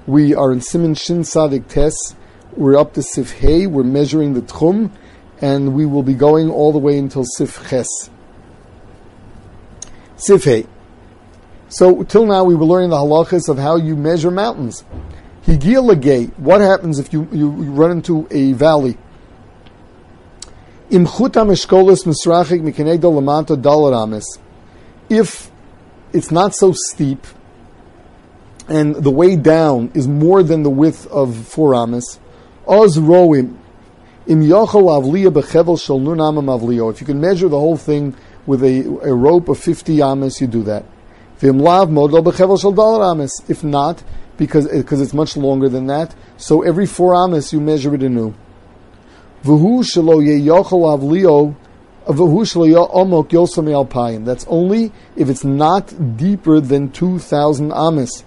We are in Siman Shin Sadik Tes. We're up to Sif Hey. We're measuring the Tchum, and we will be going all the way until Sif Ches. Sif Hey. So, till now we were learning the halachas of how you measure mountains. Higia Lagay. What happens if you run into a valley? Im chutam eshkolos misrachik mikenegdo lamata dalar ames. If it's not so steep, and the way down is more than the width of 4 ames, oz roim im yochel avliya bechevel shel nun ama mavliyo. If you can measure the whole thing with a rope of 50 ames, you do that. V'im lav modlo bechevel shel dalar ames. If not, because it's much longer than that, so every 4 ames you measure it anew. V'hu shelo yeyochel avliyo. That's only if it's not deeper than 2,000 ames.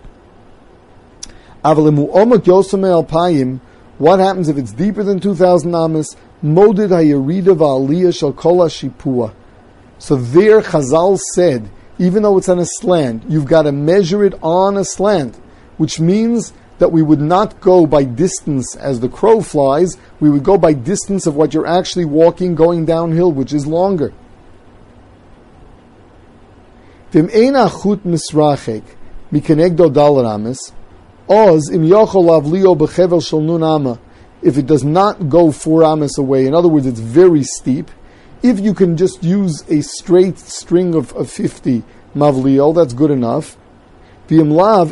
What happens if it's deeper than 2,000 ames? Modid hayerida v'aliyah shel kol hashipua. So there Chazal said, even though it's on a slant, you've got to measure it on a slant, which means that we would not go by distance as the crow flies, we would go by distance of what you're actually walking, going downhill, which is longer. If it does not go 4 ames away, in other words, it's very steep, if you can just use a straight string of 50 mavliel, that's good enough. If not,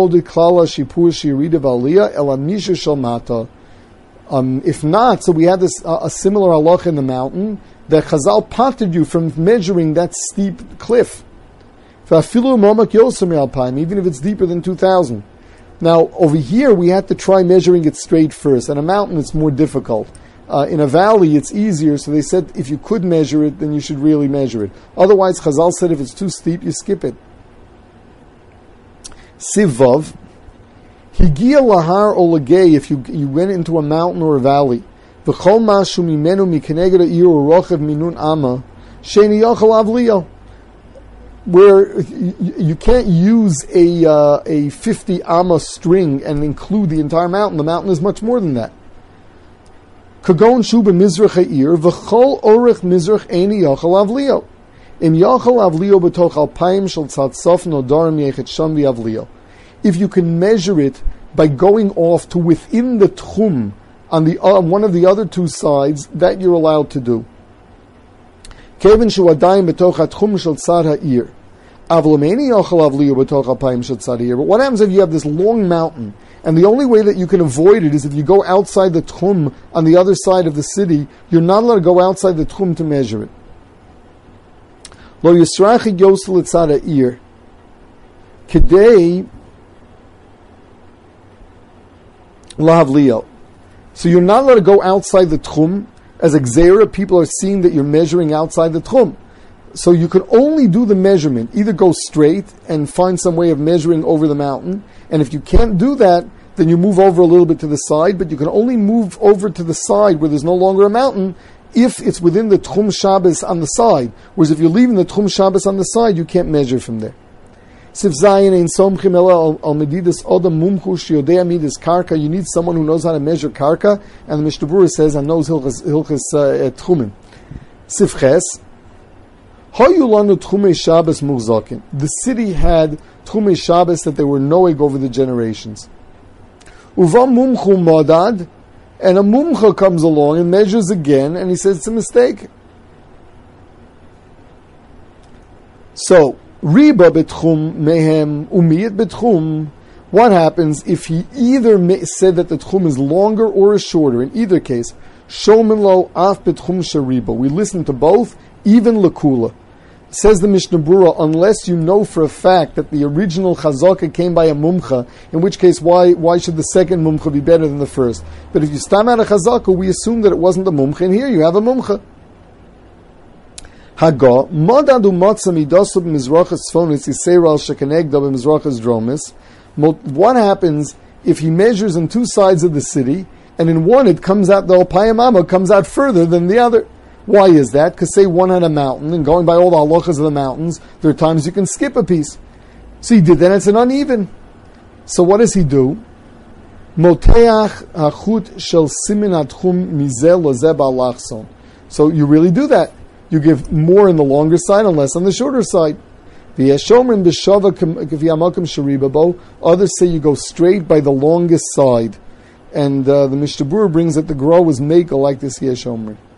so we had this a similar halach in the mountain that Chazal parted you from measuring that steep cliff. Even if it's deeper than 2,000. Now, over here we had to try measuring it straight first. On a mountain it's more difficult. In a valley it's easier, so they said if you could measure it, then you should really measure it. Otherwise, Chazal said if it's too steep, you skip it. Sivav, higia lahar olagay, if you went into a mountain or a valley, v'chol mashu mimenu mikeneged ir urochev minun ama, sheni yochel avliyo, where you can't use a 50 amma string and include the entire mountain. The mountain is much more than that. Kagon shu b'mizrach ha'ir, v'chol orech mizrach eni yochel avliyo. If you can measure it by going off to within the tchum on one of the other 2 sides, that you're allowed to do. But what happens if you have this long mountain, and the only way that you can avoid it is if you go outside the tchum on the other side of the city? You're not allowed to go outside the tchum to measure it. Lo yisrachi yosel etzad ha'ir kedei lahavlio. So you're not allowed to go outside the tchum. As a gzeira, people are seeing that you're measuring outside the tchum. So you can only do the measurement, either go straight and find some way of measuring over the mountain, and if you can't do that, then you move over a little bit to the side, but you can only move over to the side where there's no longer a mountain if it's within the Tchum Shabbos on the side. Whereas if you're leaving the Tchum Shabbos on the side, you can't measure from there. Sif Zayin ein somchim ela al medidas odam mumchu shiodei midas karka. You need someone who knows how to measure karka, and the Mishnah Berurah says, and knows hilchas tchumin. Sif Ches. Hayu lanu Tchumei Shabbos muzakin. The city had Tchumei Shabbos that they were knowing over the generations. Uva mumchu modad. And a mumcha comes along and measures again, and he says it's a mistake. So, riba betchum mehem umiyat betchum. What happens if he either said that the tchum is longer or is shorter? In either case, shomen lo af betchum shariba. We listen to both, even lakula. Says the Mishnah Berurah, unless you know for a fact that the original chazaka came by a mumcha, in which case why should the second mumcha be better than the first? But if you stam out a chazaka, we assume that it wasn't a mumcha, and here you have a mumcha. Haga, modadu matza midasub mizrachas tzfonis yiseiral shekenegda b'mizrachas dromis. What happens if he measures on 2 sides of the city, and in one it comes out, the Alpayamama comes out further than the other? Why is that? Because say one had a mountain, and going by all the halachas of the mountains, there are times you can skip a piece. So he did that, and it's an uneven. So what does he do? Moteach achut shel simin atchum mizel lozeh ba'alachson. So you really do that. You give more in the longer side and less on the shorter side. Others say you go straight by the longest side. And the Mishnah Berurah brings that the Gra was makel like this Yeshomrim.